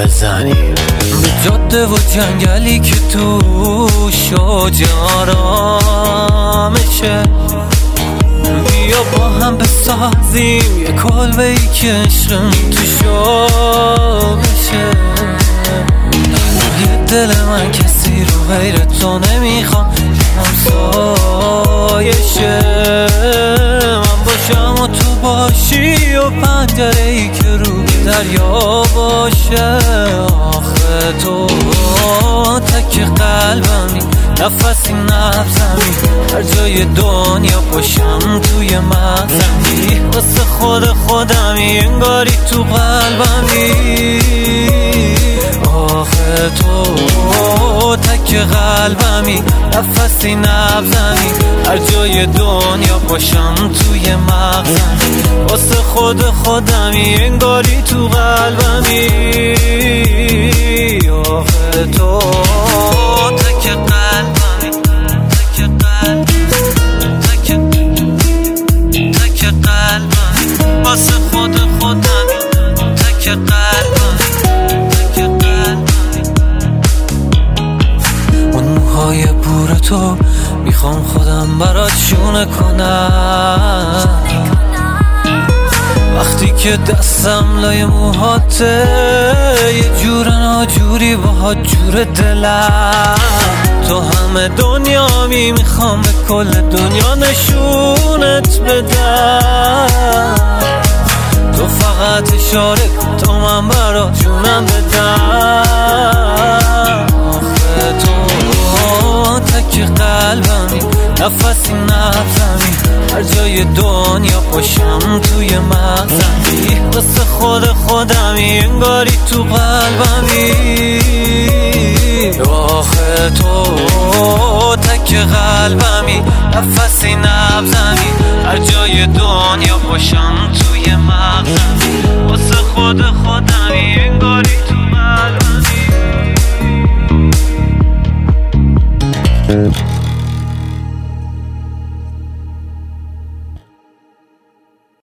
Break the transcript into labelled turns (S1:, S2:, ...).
S1: بزنیم به جاده و جنگلی که توش آرامشه. بیا با هم بسازیم یه کلبه‌ای که عشقم توش بشه. دل من کسی رو غیر تو نمیخوام، همسایه شه. من باشم و تو باشی و پنجره‌ای که رو دریا باشه. آخه تو تک قلبمی، نفسی نبزمی، هر جای دنیا باشم توی مغزمی. واسه خودمی انگاری تو قلبمی. آخه تو تک قلبمی، نفسی نبزمی، هر جای دنیا باشم توی مغزمی. واسه خودمی انگاری تو قلبمی. آخه تو تک قلبمی، تک قلبمی، تک قلبمی، واسه خودمی تک قلبمی. های بور تو میخوام خودم برات شونه کنم. وقتی که دستم لای موهاته یه جور ناجوری با جور دلم. تو همه دنیامی، میخوام به کل دنیا نشونت بدم. تو فقط اشاره کن تا من برات جونم بدم. آخه تو تک قلبمی، نفسی نبزمی، هر جای دنیا باشم توی مغزمی. واسه خودمی انگاری تو قلبمی. آخه تو تک قلبمی، نفسی نبزمی، هر جای دنیا باشم توی مغزمی. واسه خودمی انگاری